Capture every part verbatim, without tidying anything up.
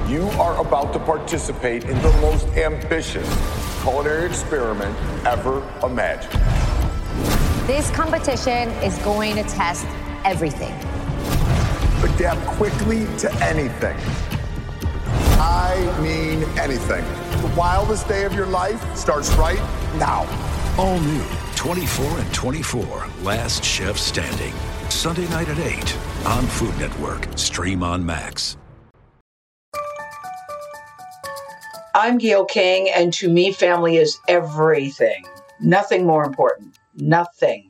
You are about to participate in the most ambitious culinary experiment ever imagined. This competition is going to test everything. Adapt quickly to anything. I mean anything. The wildest day of your life starts right now. All new twenty-four and twenty-four, Last Chef Standing. Sunday night at eight on Food Network. Stream on Max. I'm Gayle King, and to me, family is everything. Nothing more important. Nothing.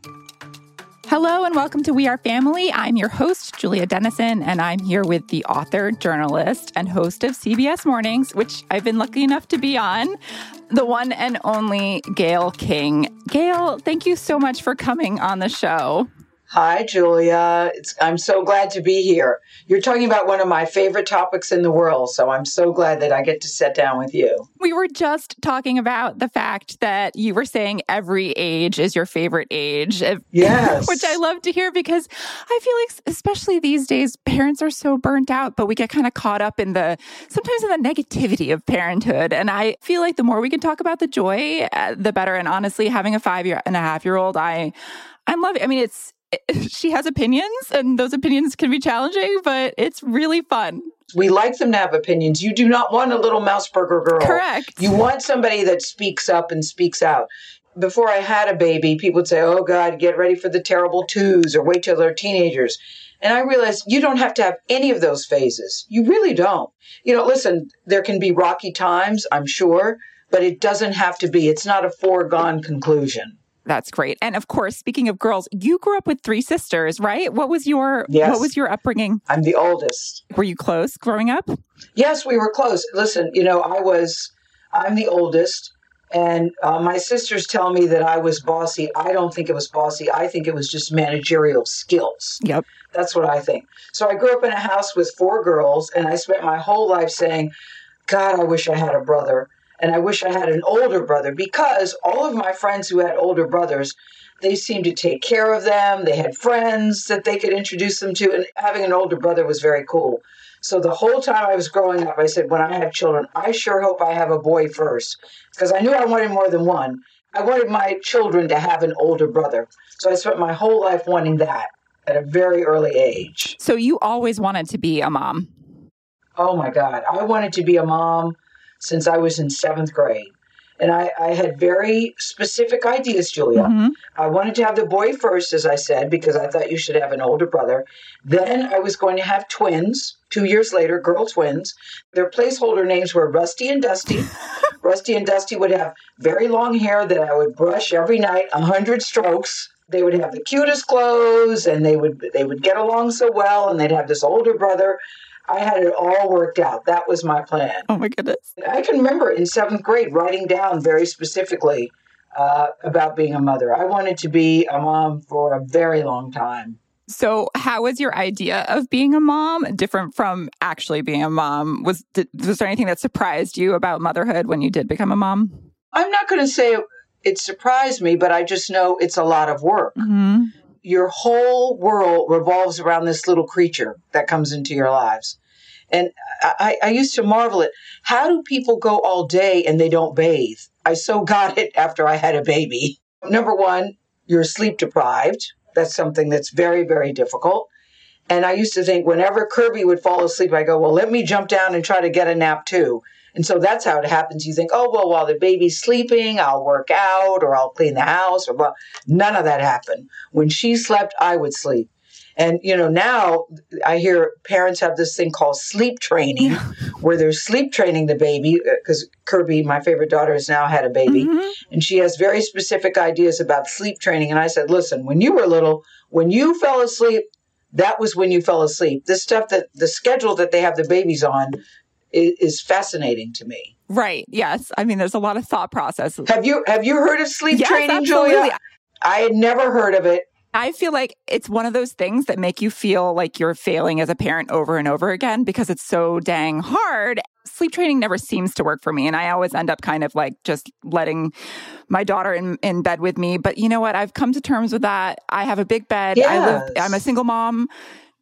Hello and welcome to We Are Family. I'm your host, Julia Dennison, and I'm here with the author, journalist, and host of C B S Mornings, which I've been lucky enough to be on, the one and only Gayle King. Gayle, thank you so much for coming on the show. Hi, Julia. It's, I'm so glad to be here. You're talking about one of my favorite topics in the world, so I'm so glad that I get to sit down with you. We were just talking about the fact that you were saying every age is your favorite age. Yes. Which I love to hear because I feel like, especially these days, parents are so burnt out, but we get kind of caught up in the, sometimes in the negativity of parenthood. And I feel like the more we can talk about the joy, uh, the better. And honestly, having a five year and a half year old, I, I'm loving. I mean, it's, she has opinions, and those opinions can be challenging, but it's really fun. We like them to have opinions. You do not want a little Mouseburger girl. Correct. You want somebody that speaks up and speaks out. Before I had a baby, people would say, oh, God, get ready for the terrible twos or wait till they're teenagers. And I realized you don't have to have any of those phases. You really don't. You know, listen, there can be rocky times, I'm sure, but it doesn't have to be. It's not a foregone conclusion. That's great. And of course, speaking of girls, you grew up with three sisters, right? What was your yes. what was your upbringing? I'm the oldest. Were you close growing up? Yes, we were close. Listen, you know, I was, I'm the oldest, and uh, my sisters tell me that I was bossy. I don't think it was bossy. I think it was just managerial skills. Yep. That's what I think. So I grew up in a house with four girls, and I spent my whole life saying, God, I wish I had a brother. And I wish I had an older brother, because all of my friends who had older brothers, they seemed to take care of them. They had friends that they could introduce them to. And having an older brother was very cool. So the whole time I was growing up, I said, when I have children, I sure hope I have a boy first, because I knew I wanted more than one. I wanted my children to have an older brother. So I spent my whole life wanting that at a very early age. So you always wanted to be a mom? Oh, my God. I wanted to be a mom since I was in seventh grade. And I, I had very specific ideas, Julia. Mm-hmm. I wanted to have the boy first, as I said, because I thought you should have an older brother. Then I was going to have twins, two years later, girl twins. Their placeholder names were Rusty and Dusty. Rusty and Dusty would have very long hair that I would brush every night, a hundred strokes. They would have the cutest clothes, and they would they would get along so well, and they'd have this older brother. I had it all worked out. That was my plan. Oh, my goodness. I can remember in seventh grade writing down very specifically uh, about being a mother. I wanted to be a mom for a very long time. So how was your idea of being a mom different from actually being a mom? Was, did, was there anything that surprised you about motherhood when you did become a mom? I'm not going to say it, it surprised me, but I just know it's a lot of work. Mm-hmm. Your whole world revolves around this little creature that comes into your lives. And I, I used to marvel at, how do people go all day and they don't bathe? I so got it after I had a baby. Number one, you're sleep deprived. That's something that's very, very difficult. And I used to think whenever Kirby would fall asleep, I go, well, let me jump down and try to get a nap too. And so that's how it happens. You think, oh, well, while the baby's sleeping, I'll work out or I'll clean the house or blah. None of that happened. When she slept, I would sleep. And, you know, now I hear parents have this thing called sleep training, where they're sleep training the baby, because Kirby, my favorite daughter, has now had a baby. Mm-hmm. And she has very specific ideas about sleep training. And I said, listen, when you were little, when you fell asleep, that was when you fell asleep. This stuff that the schedule that they have the babies on is, is fascinating to me. Right. Yes. I mean, there's a lot of thought processes. Have you have you heard of sleep yes, training, absolutely. Julia? I had never heard of it. I feel like it's one of those things that make you feel like you're failing as a parent over and over again because it's so dang hard. Sleep training never seems to work for me. And I always end up kind of like just letting my daughter in, in bed with me. But you know what? I've come to terms with that. I have a big bed. Yes. I live, I'm a single mom.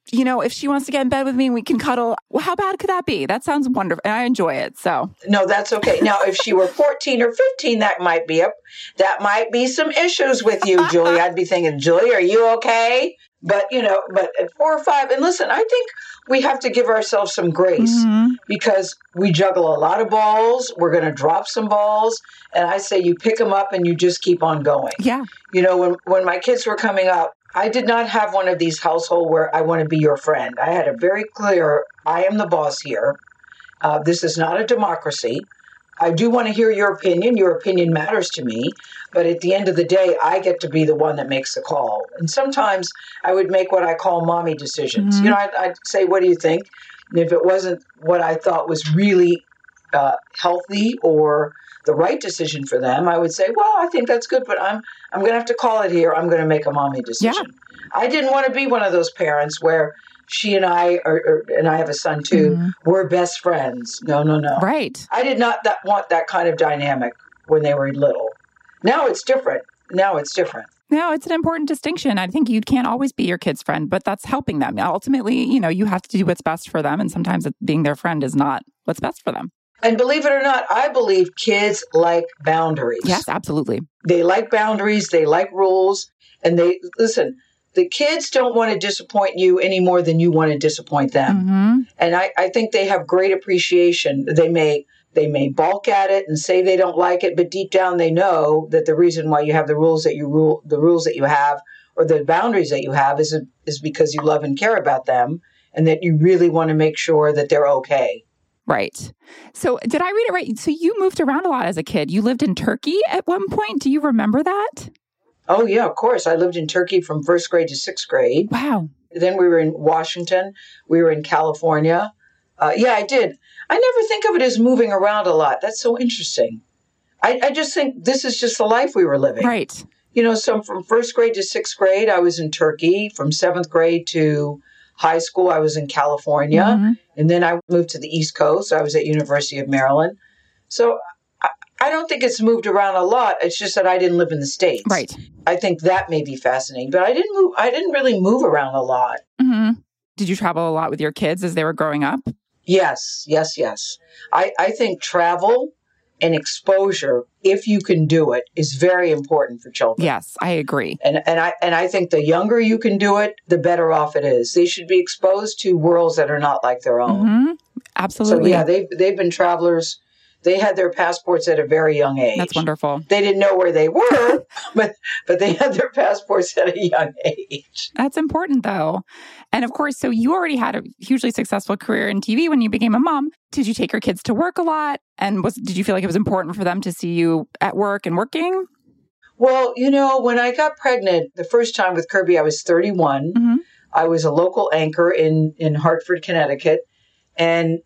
you know, if she wants to get in bed with me and we can cuddle, well, how bad could that be? That sounds wonderful. And I enjoy it. So no, that's okay. Now, if she were fourteen or fifteen, that might be a, that might be some issues with you, Julie. I'd be thinking, Julie, are you okay? But, you know, but at four or five, and listen, I think we have to give ourselves some grace mm-hmm. because we juggle a lot of balls. We're going to drop some balls. And I say you pick them up and you just keep on going. Yeah. You know, when, when my kids were coming up, I did not have one of these households where I want to be your friend. I had a very clear, I am the boss here. Uh, this is not a democracy. I do want to hear your opinion. Your opinion matters to me. But at the end of the day, I get to be the one that makes the call. And sometimes I would make what I call mommy decisions. Mm-hmm. You know, I'd, I'd say, what do you think? And if it wasn't what I thought was really uh, healthy or the right decision for them, I would say, well, I think that's good, but I'm I'm going to have to call it here. I'm going to make a mommy decision. Yeah. I didn't want to be one of those parents where she and I, are, are, and I have a son too, mm-hmm. we're best friends. No, no, no. Right. I did not that, want that kind of dynamic when they were little. Now it's different. Now it's different. No, it's an important distinction. I think you can't always be your kid's friend, but that's helping them. Ultimately, you know, you have to do what's best for them. And sometimes being their friend is not what's best for them. And believe it or not, I believe kids like boundaries. Yes, absolutely. They like boundaries. They like rules. And they, listen, the kids don't want to disappoint you any more than you want to disappoint them. Mm-hmm. And I, I think they have great appreciation. They may they may balk at it and say they don't like it, but deep down they know that the reason why you have the rules that you rule, the rules that you have, or the boundaries that you have, is is because you love and care about them, and that you really want to make sure that they're okay. Right. So did I read it right? So you moved around a lot as a kid. You lived in Turkey at one point. Do you remember that? Oh, yeah, of course. I lived in Turkey from first grade to sixth grade. Wow. Then we were in Washington. We were in California. Uh, yeah, I did. I never think of it as moving around a lot. That's so interesting. I, I just think this is just the life we were living. Right. You know, so from first grade to sixth grade, I was in Turkey. From seventh grade to high school, I was in California. Mm-hmm. And then I moved to the East Coast. I was at University of Maryland. So I, I don't think it's moved around a lot. It's just that I didn't live in the States. Right. I think that may be fascinating. But I didn't move. I didn't really move around a lot. Mm-hmm. Did you travel a lot with your kids as they were growing up? Yes, yes, yes. I, I think travel and exposure, if you can do it, is very important for children. Yes, I agree. And and I and I think the younger you can do it, the better off it is. They should be exposed to worlds that are not like their own. Mm-hmm. Absolutely. So yeah, they've they've been travelers. They had their passports at a very young age. That's wonderful. They didn't know where they were, but but they had their passports at a young age. That's important, though. And of course, so you already had a hugely successful career in T V when you became a mom. Did you take your kids to work a lot? And was did you feel like it was important for them to see you at work and working? Well, you know, when I got pregnant the first time with Kirby, I was thirty-one. Mm-hmm. I was a local anchor in, in Hartford, Connecticut. And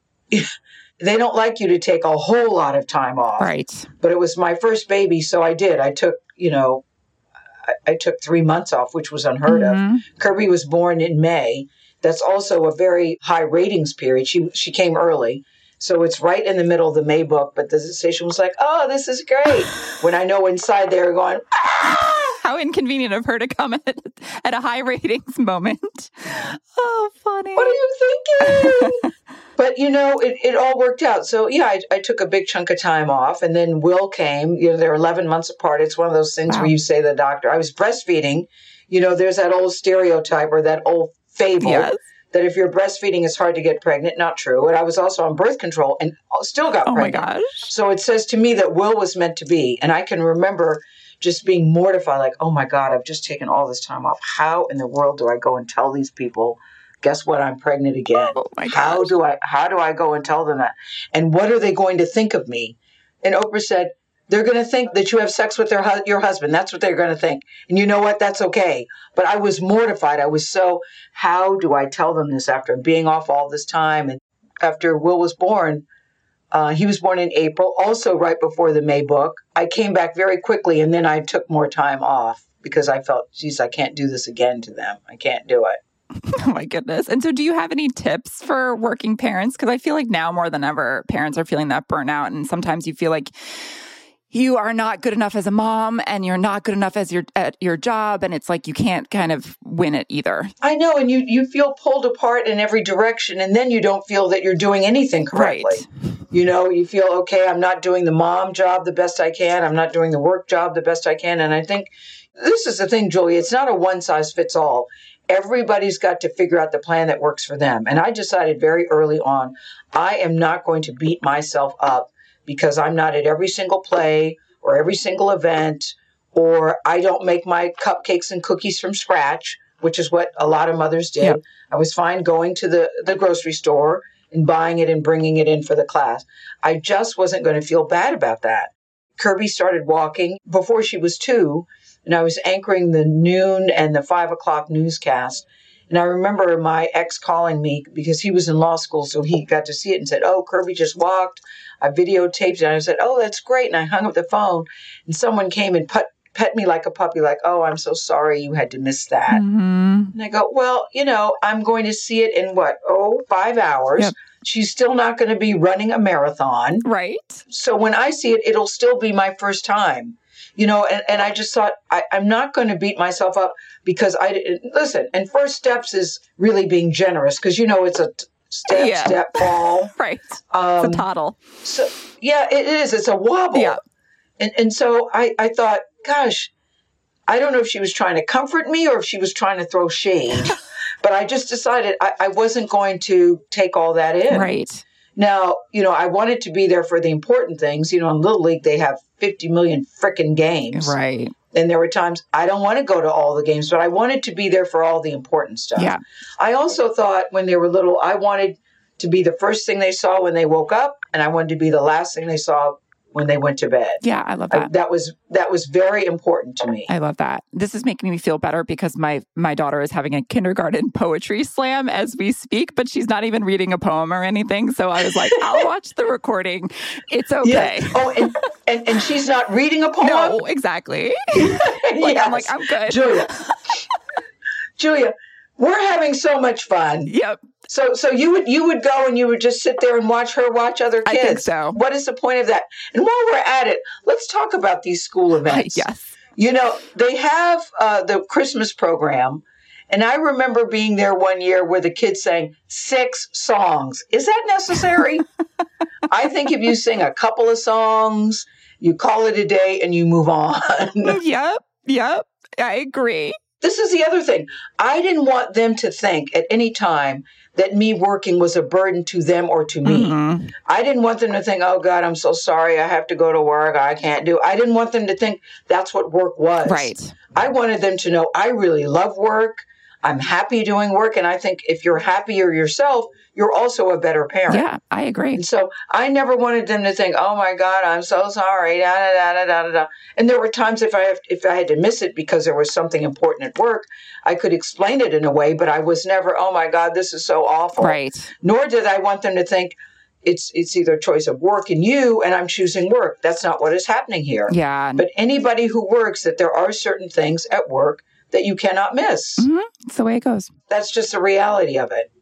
they don't like you to take a whole lot of time off. Right. But it was my first baby, so I did. I took, you know, I, I took three months off, which was unheard mm-hmm. of. Kirby was born in May. That's also a very high ratings period. She she came early. So it's right in the middle of the May book, but the station was like, oh, this is great. When I know inside they were going, ah! How inconvenient of her to come at, at a high ratings moment. Oh, funny. What are you thinking? But, you know, it, it all worked out. So, yeah, I, I took a big chunk of time off. And then Will came. You know, they're eleven months apart. It's one of those things wow. where you say to the doctor, I was breastfeeding. You know, there's that old stereotype or that old fable yes. that if you're breastfeeding, it's hard to get pregnant. Not true. And I was also on birth control and still got oh pregnant. Oh, my gosh. So it says to me that Will was meant to be. And I can remember just being mortified, like, oh, my God, I've just taken all this time off. How in the world do I go and tell these people, guess what, I'm pregnant again? Oh, my gosh. How do I, how do I go and tell them that? And what are they going to think of me? And Oprah said, they're going to think that you have sex with their your husband. That's what they're going to think. And you know what? That's okay. But I was mortified. I was so, how do I tell them this after being off all this time? And after Will was born, uh, he was born in April, also right before the May book. I came back very quickly, and then I took more time off because I felt, geez, I can't do this again to them. I can't do it. Oh, my goodness. And so do you have any tips for working parents? Because I feel like now more than ever, parents are feeling that burnout. And sometimes you feel like, you are not good enough as a mom and you're not good enough as your at your job. And it's like you can't kind of win it either. I know. And you, you feel pulled apart in every direction. And then you don't feel that you're doing anything correctly. Right. You know, you feel, okay, I'm not doing the mom job the best I can. I'm not doing the work job the best I can. And I think this is the thing, Julia. It's not a one size fits all. Everybody's got to figure out the plan that works for them. And I decided very early on, I am not going to beat myself up because I'm not at every single play or every single event, or I don't make my cupcakes and cookies from scratch, which is what a lot of mothers did. Yep. I was fine going to the, the grocery store and buying it and bringing it in for the class. I just wasn't going to feel bad about that. Kirby started walking before she was two, and I was anchoring the noon and the five o'clock newscast. And I remember my ex calling me because he was in law school, so he got to see it and said, oh, Kirby just walked. I videotaped it. And I said, oh, that's great. And I hung up the phone, and someone came and pet, pet me like a puppy, like, oh, I'm so sorry you had to miss that. Mm-hmm. And I go, well, you know, I'm going to see it in what, oh, five hours. Yep. She's still not going to be running a marathon. Right. So when I see it, it'll still be my first time. You know, and, and I just thought, I, I'm not going to beat myself up because I, listen, and first steps is really being generous because, you know, it's a t- step, yeah. step, fall. Right. Um, it's a toddle. So, yeah, it is. It's a wobble. Yeah. And, and so I, I thought, gosh, I don't know if she was trying to comfort me or if she was trying to throw shade, but I just decided I, I wasn't going to take all that in. Right. Now, you know, I wanted to be there for the important things. You know, in Little League, they have fifty million frickin' games. Right. And there were times I don't want to go to all the games, but I wanted to be there for all the important stuff. Yeah. I also thought when they were little, I wanted to be the first thing they saw when they woke up, and I wanted to be the last thing they saw when they went to bed. Yeah, I love that. I, that was that was very important to me. I love that. This is making me feel better because my my daughter is having a kindergarten poetry slam as we speak, but she's not even reading a poem or anything. So I was like, I'll watch the recording. It's okay. Yeah. Oh, and, and and she's not reading a poem? No, exactly. like, yes. I'm like, I'm good. Julia, Julia, we're having so much fun. Yep. So so you would you would go and you would just sit there and watch her watch other kids. I think so. What is the point of that? And while we're at it, let's talk about these school events. Yes. You know, they have uh, the Christmas program, and I remember being there one year where the kids sang six songs. Is that necessary? I think if you sing a couple of songs, you call it a day and you move on. Yep. Yep. I agree. This is the other thing. I didn't want them to think at any time that me working was a burden to them or to me. Mm-hmm. I didn't want them to think, oh, God, I'm so sorry. I have to go to work. I can't do. I didn't want them to think that's what work was. Right. I wanted them to know I really love work. I'm happy doing work. And I think if you're happier yourself, you're also a better parent. Yeah, I agree. And so I never wanted them to think, oh, my God, I'm so sorry. Da, da, da, da, da, da. And there were times if I, have, if I had to miss it because there was something important at work, I could explain it in a way, but I was never, oh, my God, this is so awful. Right. Nor did I want them to think it's it's either a choice of work and you, and I'm choosing work. That's not what is happening here. Yeah. But anybody who works, that there are certain things at work that you cannot miss. Mm-hmm. That's the way it goes. That's just the reality of it.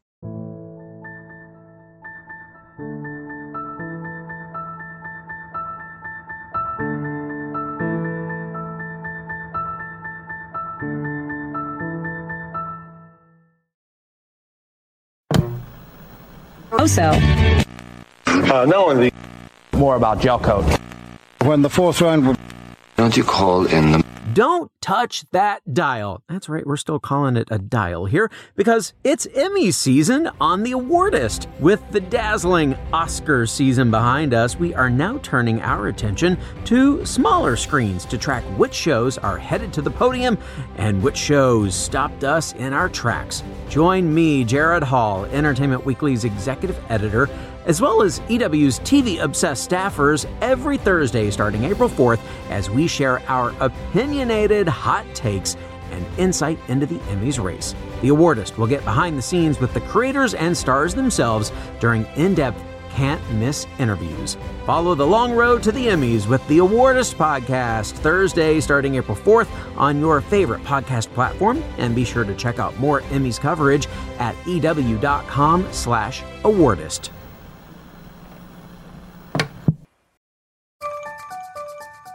Also, uh, not only more about gel coat. When the fourth round would... Don't you call in the... Don't touch that dial. That's right, we're still calling it a dial here because it's Emmy season on The Awardist. With the dazzling Oscar season behind us, we are now turning our attention to smaller screens to track which shows are headed to the podium and which shows stopped us in our tracks. Join me, Jared Hall, Entertainment Weekly's executive editor, as well as E W's T V-obsessed staffers every Thursday starting April fourth as we share our opinionated hot takes and insight into the Emmys race. The Awardist will get behind the scenes with the creators and stars themselves during in-depth, can't-miss interviews. Follow the long road to the Emmys with the Awardist podcast Thursday starting April fourth on your favorite podcast platform, and be sure to check out more Emmys coverage at ew.com slash awardist.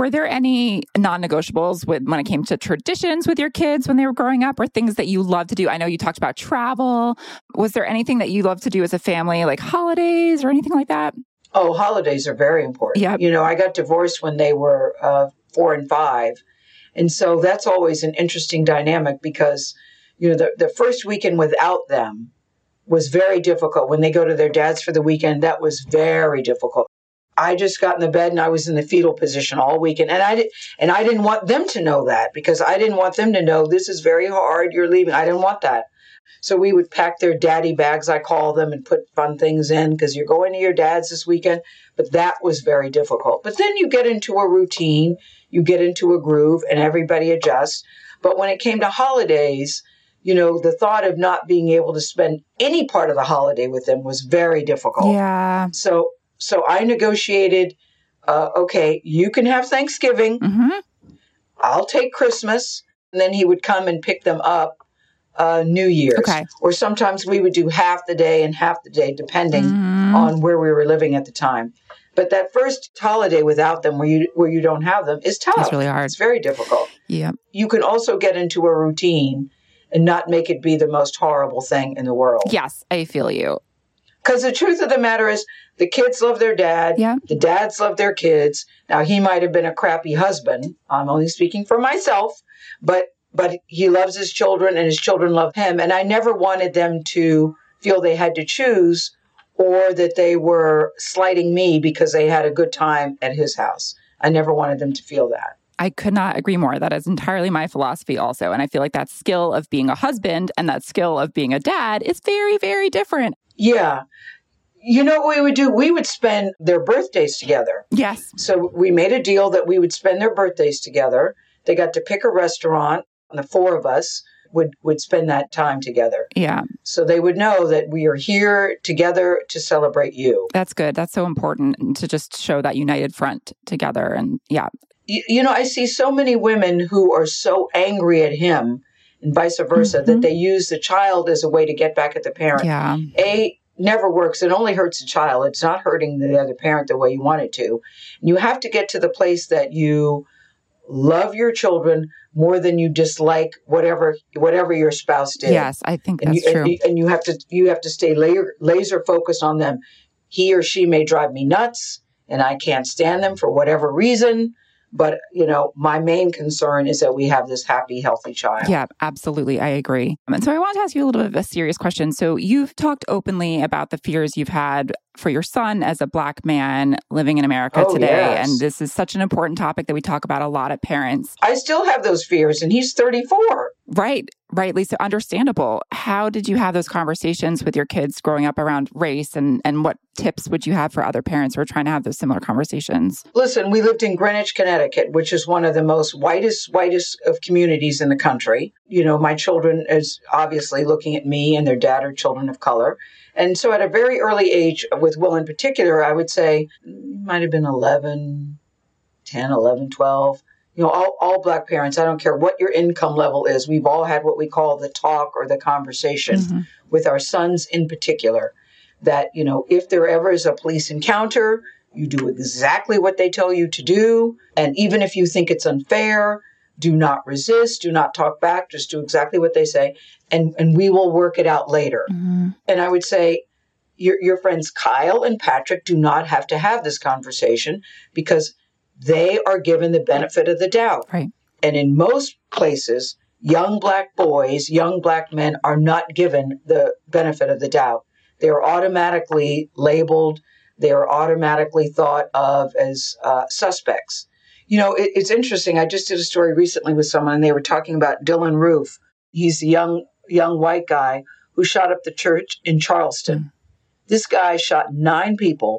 Were there any non-negotiables with when it came to traditions with your kids when they were growing up, or things that you love to do? I know you talked about travel. Was there anything that you love to do as a family, like holidays or anything like that? Oh, holidays are very important. Yep. You know, I got divorced when they were uh, four and five. And so that's always an interesting dynamic because, you know, the, the first weekend without them was very difficult. When they go to their dad's for the weekend, that was very difficult. I just got in the bed and I was in the fetal position all weekend. And I, did, and I didn't want them to know that because I didn't want them to know this is very hard. You're leaving. I didn't want that. So we would pack their daddy bags, I call them, and put fun things in because you're going to your dad's this weekend. But that was very difficult. But then you get into a routine, you get into a groove, and everybody adjusts. But when it came to holidays, you know, the thought of not being able to spend any part of the holiday with them was very difficult. Yeah. So so I negotiated, uh, okay, you can have Thanksgiving. Mm-hmm. I'll take Christmas. And then he would come and pick them up uh, New Year's. Okay. Or sometimes we would do half the day and half the day, depending mm-hmm. on where we were living at the time. But that first holiday without them, where you where you don't have them, is tough. It's really hard. It's very difficult. Yeah. You can also get into a routine and not make it be the most horrible thing in the world. Yes, I feel you. Because the truth of the matter is, the kids love their dad. Yeah. The dads love their kids. Now, he might have been a crappy husband. I'm only speaking for myself. But but he loves his children, and his children love him. And I never wanted them to feel they had to choose or that they were slighting me because they had a good time at his house. I never wanted them to feel that. I could not agree more. That is entirely my philosophy also. And I feel like that skill of being a husband and that skill of being a dad is very, very different. Yeah. You know what we would do? We would spend their birthdays together. Yes. So we made a deal that we would spend their birthdays together. They got to pick a restaurant, and the four of us would, would spend that time together. Yeah. So they would know that we are here together to celebrate you. That's good. That's so important to just show that united front together. And yeah. You, you know, I see so many women who are so angry at him and vice versa, mm-hmm. that they use the child as a way to get back at the parent. Yeah. A, never works. It only hurts the child. It's not hurting the other parent the way you want it to. And you have to get to the place that you love your children more than you dislike whatever whatever your spouse did. Yes, I think and that's you, true. And you, and you have to you have to stay laser, laser focused on them. He or she may drive me nuts, and I can't stand them for whatever reason. But, you know, my main concern is that we have this happy, healthy child. Yeah, absolutely. I agree. And so I want to ask you a little bit of a serious question. So you've talked openly about the fears you've had for your son as a Black man living in America oh, today. Yes. And this is such an important topic that we talk about a lot at parents. I still have those fears, and he's thirty-four. Right. Right, Lisa. Understandable. How did you have those conversations with your kids growing up around race, and, and what tips would you have for other parents who are trying to have those similar conversations? Listen, we lived in Greenwich, Connecticut, which is one of the most whitest, whitest of communities in the country. You know, my children is obviously looking at me, and their dad are children of color. And so at a very early age, with Will in particular, I would say he might have been eleven, ten, eleven, twelve. You know, all, all Black parents, I don't care what your income level is, we've all had what we call the talk or the conversation mm-hmm. with our sons in particular, that, you know, if there ever is a police encounter, you do exactly what they tell you to do. And even if you think it's unfair, do not resist, do not talk back, just do exactly what they say. And, and we will work it out later. Mm-hmm. And I would say your, your friends Kyle and Patrick do not have to have this conversation because they are given the benefit of the doubt. Right. And in most places, young Black boys, young Black men are not given the benefit of the doubt. They are automatically labeled. They are automatically thought of as uh, suspects. You know, it, it's interesting. I just did a story recently with someone, and they were talking about Dylan Roof. He's a young, young white guy who shot up the church in Charleston. Mm. This guy shot nine people.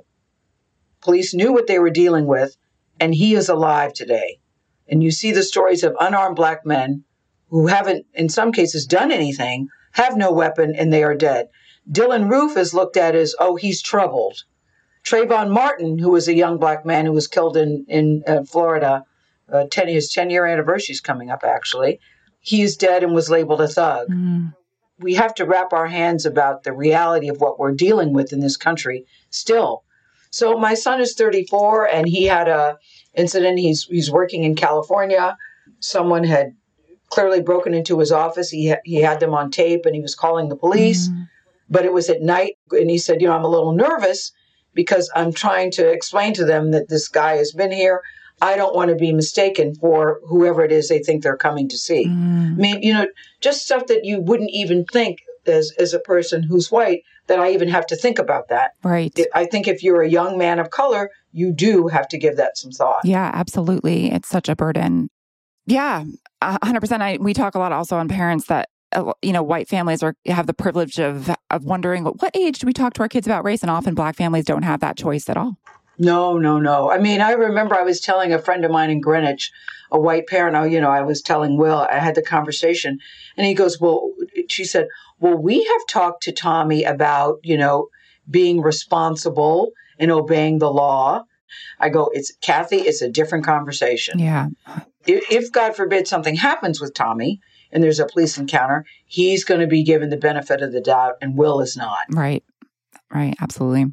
Police knew what they were dealing with. And he is alive today. And you see the stories of unarmed Black men who haven't, in some cases, done anything, have no weapon, and they are dead. Dylan Roof is looked at as, oh, he's troubled. Trayvon Martin, who was a young Black man who was killed in, in uh, Florida, uh, ten, his ten-year anniversary is coming up, actually. He is dead and was labeled a thug. Mm. We have to wrap our hands about the reality of what we're dealing with in this country still. So my son is thirty-four, and he had a incident. He's he's working in California. Someone had clearly broken into his office. He ha- he had them on tape, and he was calling the police. Mm. But it was at night, and he said, you know, I'm a little nervous because I'm trying to explain to them that this guy has been here. I don't want to be mistaken for whoever it is they think they're coming to see. Mm. I mean, you know, just stuff that you wouldn't even think as, as a person who's white, that I even have to think about that. Right. I think if you're a young man of color, you do have to give that some thought. Yeah, absolutely. It's such a burden. Yeah, one hundred percent. I, we talk a lot also on parents that, uh, you know, white families are have the privilege of of wondering, what, what age do we talk to our kids about race? And often Black families don't have that choice at all. No, no, no. I mean, I remember I was telling a friend of mine in Greenwich, a white parent, I, you know, I was telling Will, I had the conversation, and he goes, well, she said, well, we have talked to Tommy about, you know, being responsible and obeying the law. I go, it's Kathy, it's a different conversation. Yeah. If, if God forbid something happens with Tommy and there's a police encounter, he's going to be given the benefit of the doubt and Will is not. Right. Right. Absolutely.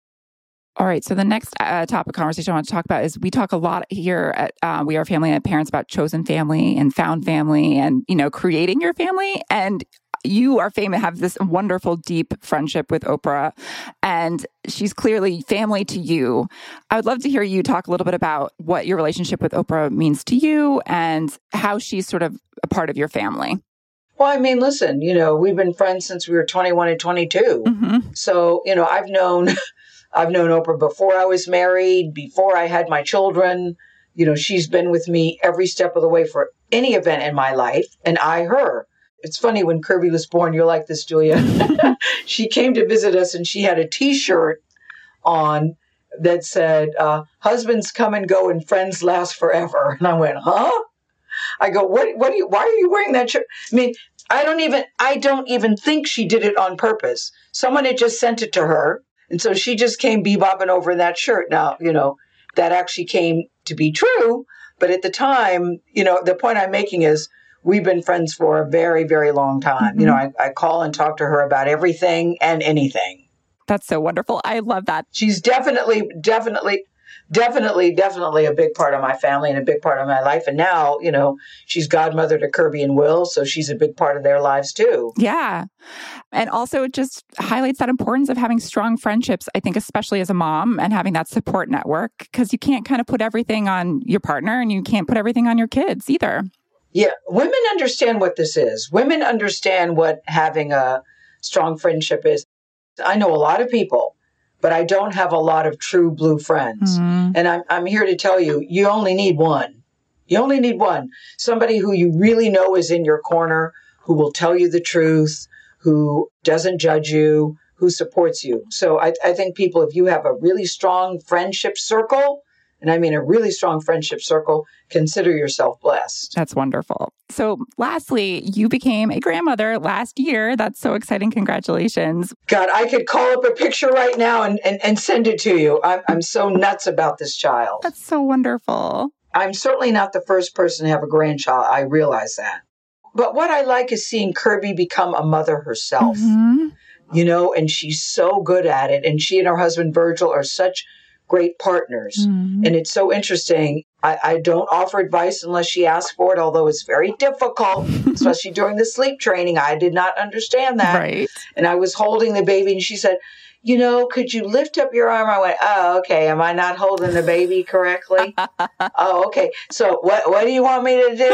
All right. So the next uh, topic conversation I want to talk about is we talk a lot here at uh, We Are Family and Parents about chosen family and found family and, you know, creating your family. And you are famous, have this wonderful, deep friendship with Oprah, and she's clearly family to you. I would love to hear you talk a little bit about what your relationship with Oprah means to you and how she's sort of a part of your family. Well, I mean, listen, you know, we've been friends since we were twenty-one and twenty-two. Mm-hmm. So, you know, I've known, I've known Oprah before I was married, before I had my children. You know, she's been with me every step of the way for any event in my life, and I her. It's funny, when Kirby was born, you're like this, Julia. She came to visit us and she had a T-shirt on that said, uh, husbands come and go and friends last forever. And I went, huh? I go, what, what are you, why are you wearing that shirt? I mean, I don't even, I don't even think she did it on purpose. Someone had just sent it to her. And so she just came bebopping over in that shirt. Now, you know, that actually came to be true. But at the time, you know, the point I'm making is, we've been friends for a very, very long time. Mm-hmm. You know, I, I call and talk to her about everything and anything. That's so wonderful. I love that. She's definitely, definitely, definitely, definitely a big part of my family and a big part of my life. And now, you know, she's godmother to Kirby and Will, so she's a big part of their lives too. Yeah. And also it just highlights that importance of having strong friendships, I think, especially as a mom, and having that support network, because you can't kind of put everything on your partner and you can't put everything on your kids either. Yeah, women understand what this is. Women understand what having a strong friendship is. I know a lot of people, but I don't have a lot of true blue friends. Mm-hmm. And I'm I'm here to tell you, you only need one. You only need one. Somebody who you really know is in your corner, who will tell you the truth, who doesn't judge you, who supports you. So I, I think people, if you have a really strong friendship circle, and I mean a really strong friendship circle, consider yourself blessed. That's wonderful. So lastly, you became a grandmother last year. That's so exciting. Congratulations. God, I could call up a picture right now and, and, and send it to you. I'm, I'm so nuts about this child. That's so wonderful. I'm certainly not the first person to have a grandchild. I realize that. But what I like is seeing Kirby become a mother herself. Mm-hmm. You know, and she's so good at it. And she and her husband, Virgil, are such great partners. Mm-hmm. And it's so interesting. I, I don't offer advice unless she asks for it, although it's very difficult, especially during the sleep training. I did not understand that. Right. And I was holding the baby and she said, you know, could you lift up your arm? I went, oh, okay. Am I not holding the baby correctly? Oh, okay. So what, what do you want me to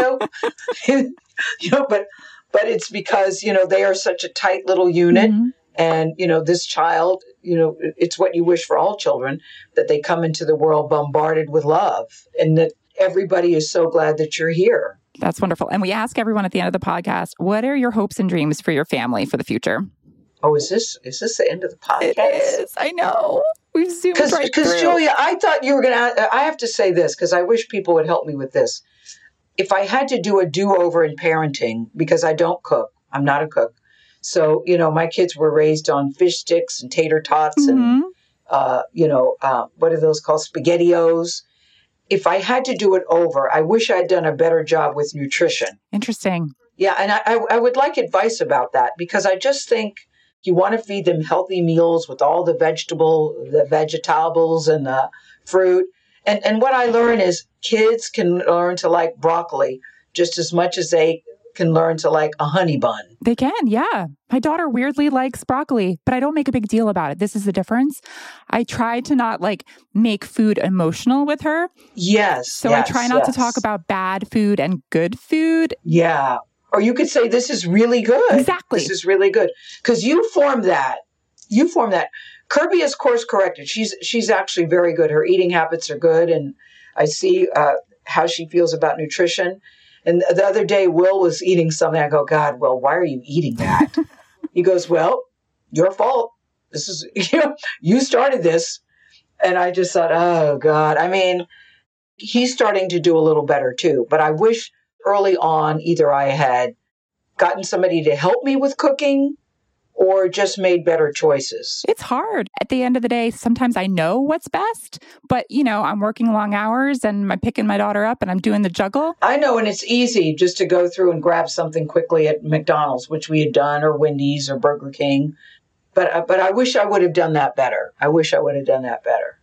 do? You know, but, but it's because, you know, they are such a tight little unit. Mm-hmm. And, you know, this child, you know, it's what you wish for all children, that they come into the world bombarded with love and that everybody is so glad that you're here. That's wonderful. And we ask everyone at the end of the podcast, what are your hopes and dreams for your family for the future? Oh, is this is this the end of the podcast? It is. I know. We've zoomed Cause, right Because, Julia, I thought you were going to, I have to say this because I wish people would help me with this. If I had to do a do-over in parenting, because I don't cook, I'm not a cook. So, you know, my kids were raised on fish sticks and tater tots mm-hmm. and, uh, you know, uh, what are those called? SpaghettiOs. If I had to do it over, I wish I'd done a better job with nutrition. Interesting. Yeah. And I, I would like advice about that because I just think you want to feed them healthy meals with all the vegetable, the vegetables and the fruit. And and what I learn is kids can learn to like broccoli just as much as they can learn to like a honey bun. They can, yeah. My daughter weirdly likes broccoli, but I don't make a big deal about it. This is the difference. I try to not like make food emotional with her. Yes. So yes, I try not yes. to talk about bad food and good food. Yeah. Or you could say, this is really good. Exactly. This is really good. Because you form that. You form that. Kirby is course corrected. She's she's actually very good. Her eating habits are good. And I see uh, how she feels about nutrition. And the other day, Will was eating something. I go, God, Will, why are you eating that? He goes, well, your fault. This is, you know, you started this. And I just thought, oh, God. I mean, he's starting to do a little better, too. But I wish early on, either I had gotten somebody to help me with cooking or just made better choices. It's hard. At the end of the day, sometimes I know what's best, but, you know, I'm working long hours and I'm picking my daughter up and I'm doing the juggle. I know, and it's easy just to go through and grab something quickly at McDonald's, which we had done, or Wendy's or Burger King. But, but I wish I would have done that better. I wish I would have done that better.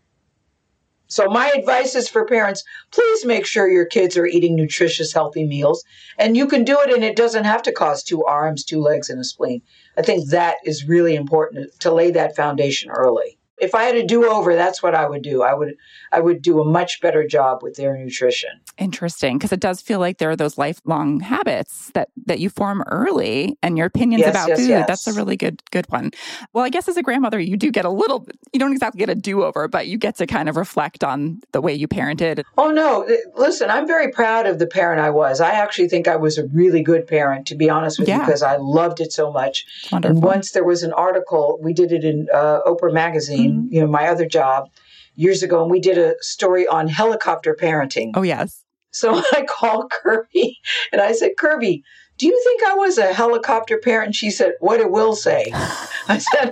So my advice is for parents, please make sure your kids are eating nutritious, healthy meals. And you can do it, and it doesn't have to cost two arms, two legs, and a spleen. I think that is really important to lay that foundation early. If I had a do-over, that's what I would do. I would I would do a much better job with their nutrition. Interesting, because it does feel like there are those lifelong habits that, that you form early, and your opinions yes, about yes, food, yes. that's a really good good one. Well, I guess as a grandmother, you do get a little, you don't exactly get a do-over, but you get to kind of reflect on the way you parented. Oh, no. Listen, I'm very proud of the parent I was. I actually think I was a really good parent, to be honest with yeah. you, because I loved it so much. Wonderful. And once there was an article, we did it in uh, Oprah Magazine, mm-hmm. you know, my other job, years ago, and we did a story on helicopter parenting. Oh, yes. So I called Kirby and I said, Kirby, do you think I was a helicopter parent? And she said, what did Will say? I said,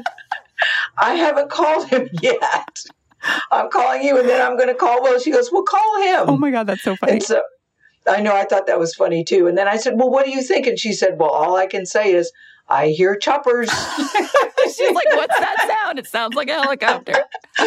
I haven't called him yet. I'm calling you and then I'm going to call Will. She goes, well, call him. Oh my God, that's so funny. And so I know, I thought that was funny too. And then I said, well, what do you think? And she said, well, all I can say is, I hear choppers. She's like, what's that sound? It sounds like a helicopter.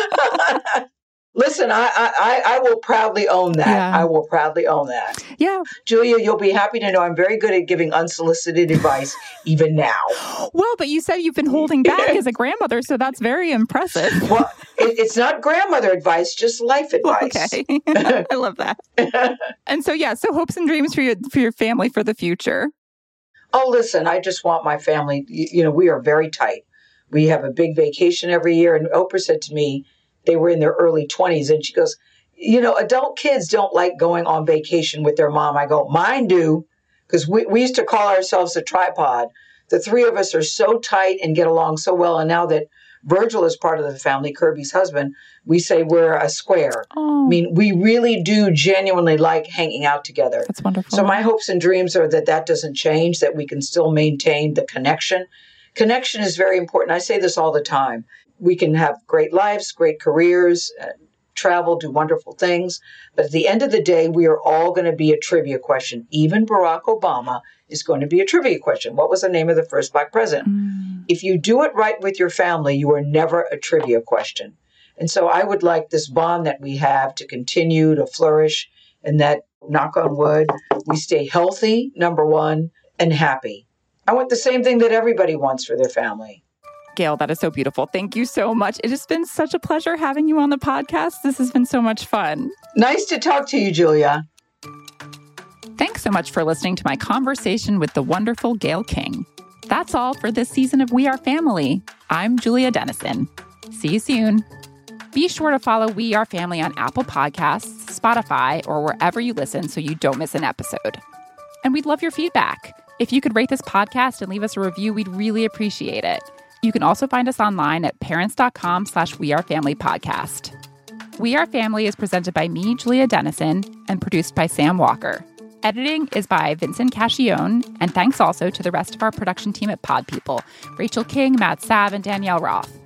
Listen, I, I, I will proudly own that. Yeah. I will proudly own that. Yeah. Julia, you'll be happy to know I'm very good at giving unsolicited advice even now. Well, but you said you've been holding back as a grandmother, so that's very impressive. Well, it, it's not grandmother advice, just life advice. Okay. I love that. And so, yeah, so hopes and dreams for your, for your family for the future. Oh, listen, I just want my family, you, you know, we are very tight. We have a big vacation every year. And Oprah said to me, they were in their early twenties. And she goes, you know, adult kids don't like going on vacation with their mom. I go, mine do. Because we, we used to call ourselves a tripod. The three of us are so tight and get along so well. And now that Virgil is part of the family, Kirby's husband, we say we're a square. Oh. I mean, we really do genuinely like hanging out together. That's wonderful. So my hopes and dreams are that that doesn't change, that we can still maintain the connection. Connection is very important. I say this all the time. We can have great lives, great careers, uh, travel, do wonderful things. But at the end of the day, we are all going to be a trivia question. Even Barack Obama is going to be a trivia question. What was the name of the first black president? Mm. If you do it right with your family, you are never a trivia question. And so I would like this bond that we have to continue to flourish, and that, knock on wood, we stay healthy, number one, and happy. I want the same thing that everybody wants for their family. Gail, that is so beautiful. Thank you so much. It has been such a pleasure having you on the podcast. This has been so much fun. Nice to talk to you, Julia. Thanks so much for listening to my conversation with the wonderful Gail King. That's all for this season of We Are Family. I'm Julia Dennison. See you soon. Be sure to follow We Are Family on Apple Podcasts, Spotify, or wherever you listen so you don't miss an episode. And we'd love your feedback. If you could rate this podcast and leave us a review, we'd really appreciate it. You can also find us online at parents.com slash We Are Family Podcast. We Are Family is presented by me, Julia Dennison, and produced by Sam Walker. Editing is by Vincent Cascione, and thanks also to the rest of our production team at Pod People, Rachel King, Matt Sav, and Danielle Roth.